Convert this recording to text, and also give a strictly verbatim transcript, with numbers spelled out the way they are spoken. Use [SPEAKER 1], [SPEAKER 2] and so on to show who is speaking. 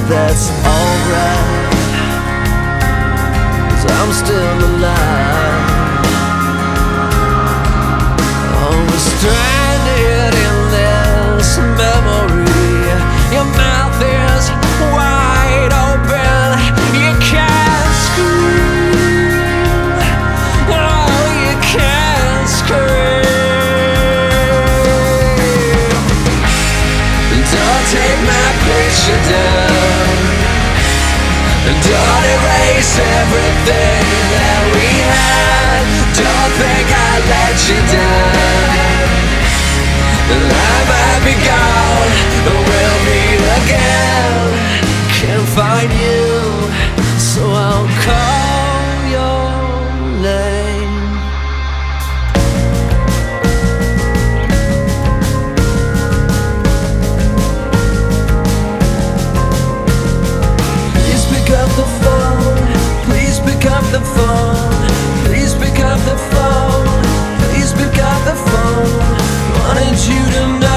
[SPEAKER 1] that's alright, 'cause I'm still alive. Oh, we're stranded in this memory. Your mouth is wide open, you can't scream. Oh, you can't scream. Don't take my picture down, don't erase everything that we had. Don't think I let you down. I might be gone, but we'll meet again. Can't find you, so I'll call your name. Please pick up the phone, please pick up the phone, please pick up the phone, please pick up the phone. Wanted you to know